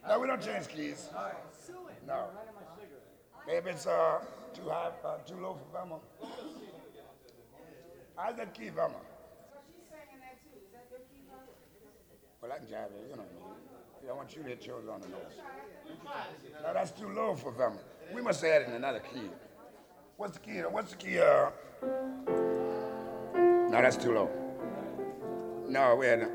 No, we don't change keys. No. Maybe it's too high, too low for Velma. How's that key, Velma? Well, I can jive it, you know. I want you to hit yours on the nose. No, that's too low for Velma. We must add in another key. What's the key? What's the key? No, that's too low. No, we had.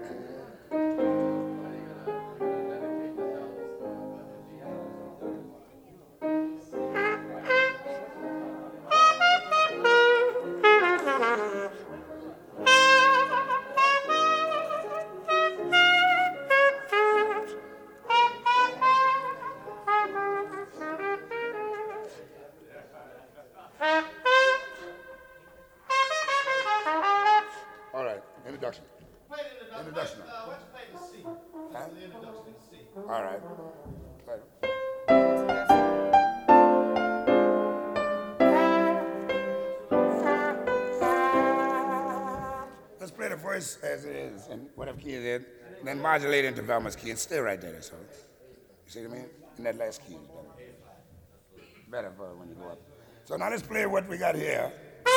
All right, introduction. Introduction. Huh? All right. Let's play the voice as it is, and whatever key it is, and then modulate into Velma's key and stay right there. So, you see what I mean? And that last key is better for when you go up. So now let's play what we got here.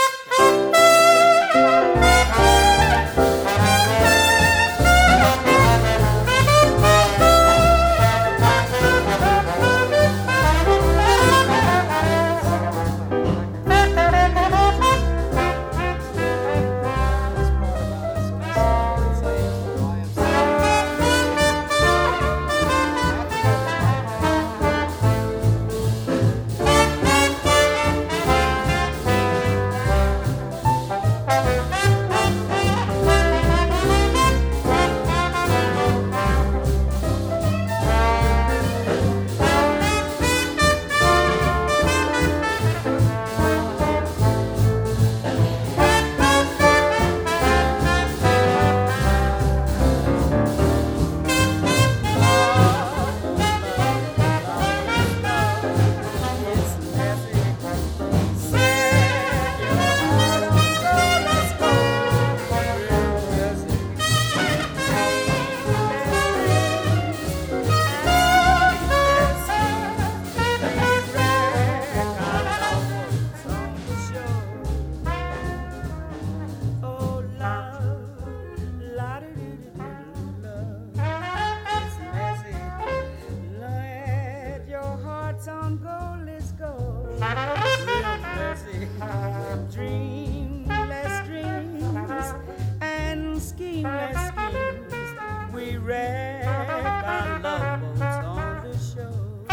Dreamless dreams and schemeless schemes, we wreck our love boats on the shore.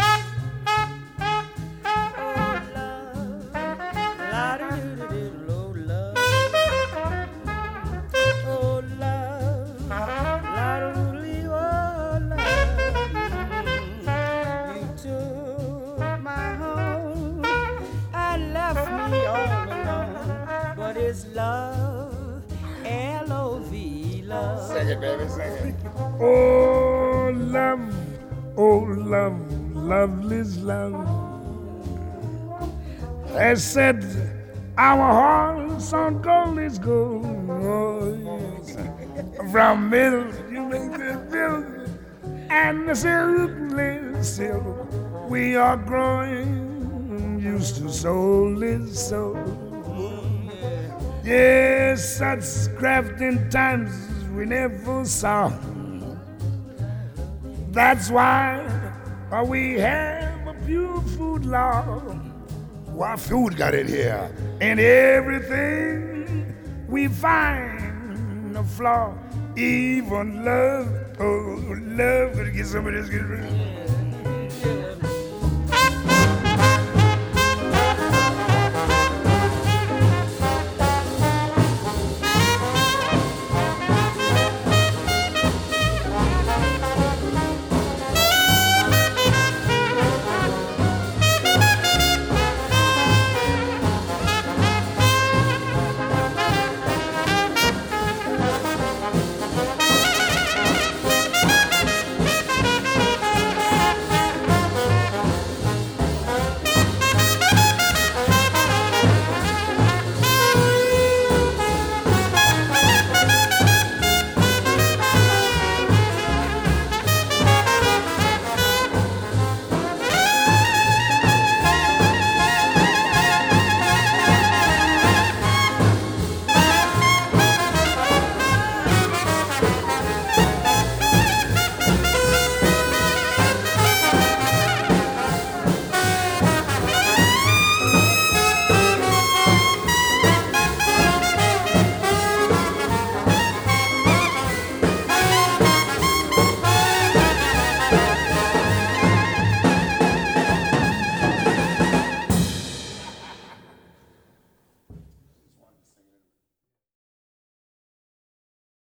Oh love, la-do-do-do-do, oh love, oh love, la-do-do-do, oh love. You took my home and left me all alone, but it's love, L-O-V, love. Sing it, baby, sing it. Oh, love, loveless love. I said, our hearts on gold is gold. Oh, yes. From middle, you make the middle, and the silk, we are growing used to soulless soul. Yes, such crafting times we never saw. That's why we have a pure food law. What food got in here? And everything we find a flaw, even love. Oh, love, could get some of this, get rid of it.